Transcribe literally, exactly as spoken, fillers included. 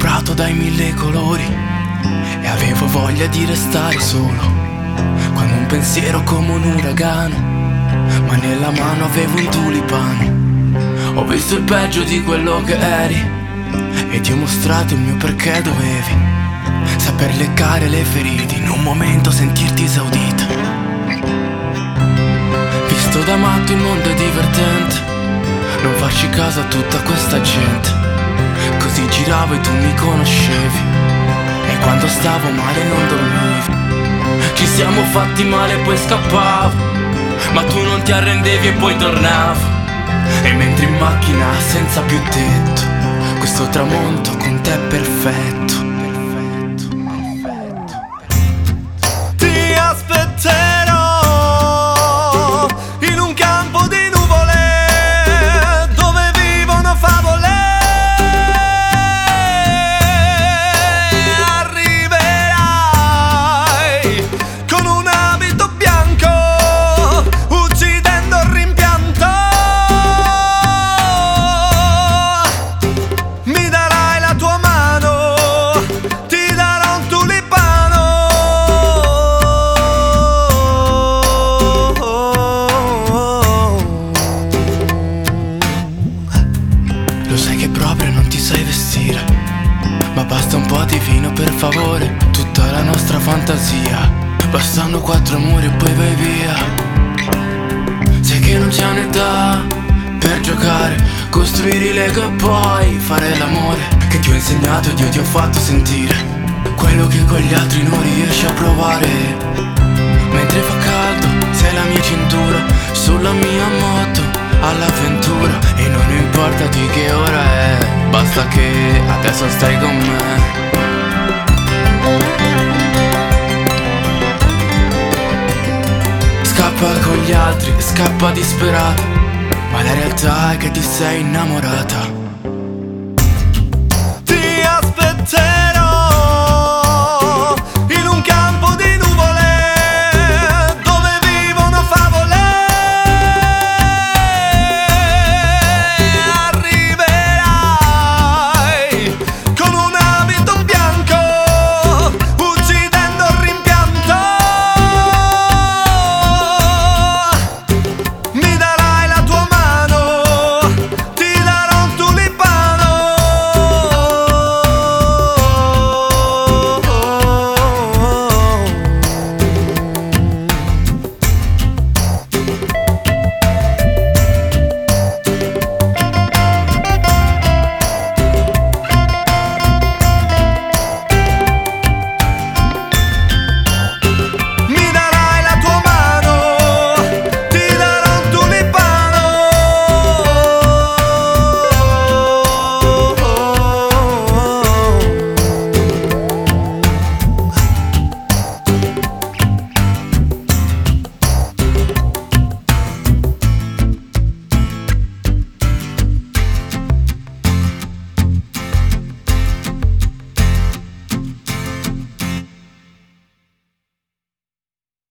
ingombrato dai mille colori e avevo voglia di restare solo, quando un pensiero come un uragano, ma nella mano avevo un tulipano. Ho visto il peggio di quello che eri e ti ho mostrato il mio perché dovevi saper leccare le ferite, in un momento sentirti esaudita. Visto da matto il mondo è divertente, non farci caso a tutta questa gente. Così giravo e tu mi conoscevi, e quando stavo male non dormivi. Ci siamo fatti male e poi scappavo, ma tu non ti arrendevi e poi tornavo. E mentre in macchina senza più tetto, questo tramonto con te è perfetto. Ti aspetterò in un campo di nuvole dove vivono favole. Arriverai con un abito bianco, uccidendo il rimpianto. Mi darai la tua mano, ti darò un tulipano. Lo sai che proprio non ti sai vestire, ma basta un po' di vino per favore, tutta la nostra fantasia, bastano quattro muri e poi vai via. Sai che non c'è un'età per giocare, costruire i Lego e poi fare l'amore, che ti ho insegnato ed io ti ho fatto sentire quello che con gli altri non riesci a provare. Mentre fa caldo sei la mia cintura, sulla mia moto all'avventura, e non importa di che ora è, basta che adesso stai con me. Scappa con gli altri, scappa disperata, ma la realtà è che ti sei innamorata.